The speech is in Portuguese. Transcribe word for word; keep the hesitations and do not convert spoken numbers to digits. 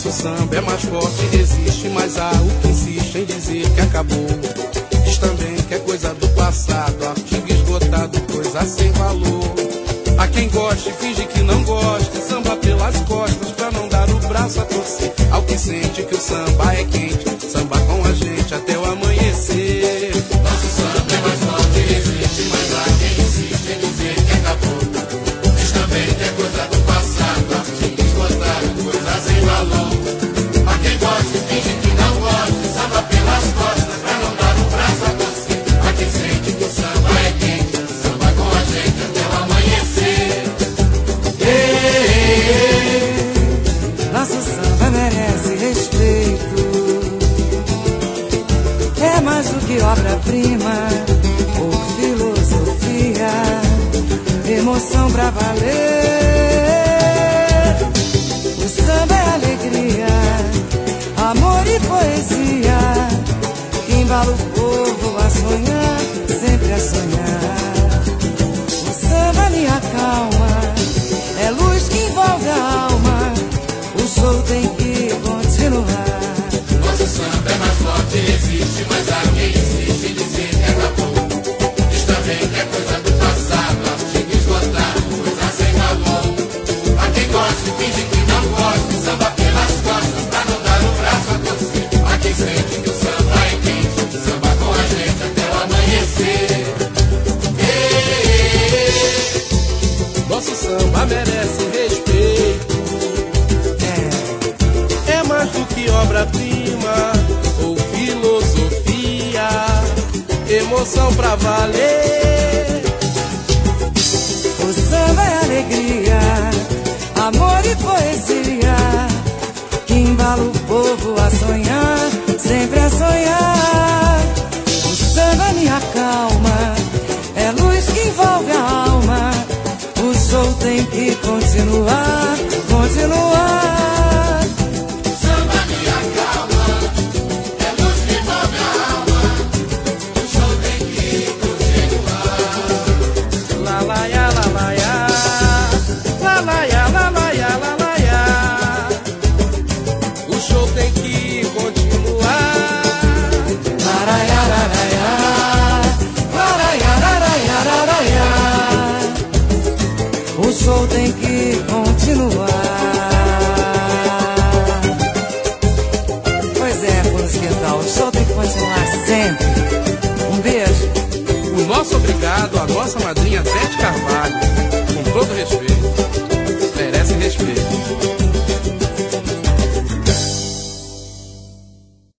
Nosso samba é mais forte, resiste, mas há o que insiste em dizer que acabou. Diz também que é coisa do passado, artigo esgotado, coisa sem valor. A quem goste, finge que não goste, samba pelas costas pra não dar o braço a torcer. Ao que sente que o samba é quente, samba com a gente até o amanhecer. Nosso samba é mais forte, resiste, mas há quem insiste em dizer que acabou. Diz também que é coisa do passado, artigo esgotado, coisa sem valor. A quem goste, finge que não goste, samba pelas costas pra não dar o braço a torcer. A quem sente que o samba é quente, samba com a gente até o amanhecer. Nosso samba merece respeito, é mais do que obra-prima ou filosofia, emoção pra valer. O samba é alegria, amor e poesia, que embala o povo a sonhar, sempre a sonhar. O samba me acalma, é luz que envolve a alma, o show tem que continuar. Nosso samba é mais forte, resiste, mas há quem insiste em dizer que acabou. Diz também que é coisa do passado, artigo esgotado, coisa sem valor. A quem goste, finge que não goste, samba pelas costas pra não dar o braço a torcer. A quem sente que o samba é quente, samba com a gente até o amanhecer. Nosso samba merece respeito, é mais do que obra-prima ou filosofia, emoção pra valer. O samba é alegria, amor e poesia, que embala o povo a sonhar, sempre a sonhar. O samba me acalma, é luz que envolve a alma, o show tem que continuar, continuar. Samba me acalma, é luz que envolve a alma, o show tem que continuar. La la ya, la la ya, la la ya, la la ya, la la ya. O show tem que continuar. Laraiá, laraiá, laraiá, laraiá, laraiá. O show tem que continuar. Pois é, Fundo de Quintal, o show tem que continuar sempre. Um beijo. O nosso obrigado à nossa madrinha Bete Carvalho, com todo respeito, merece respeito.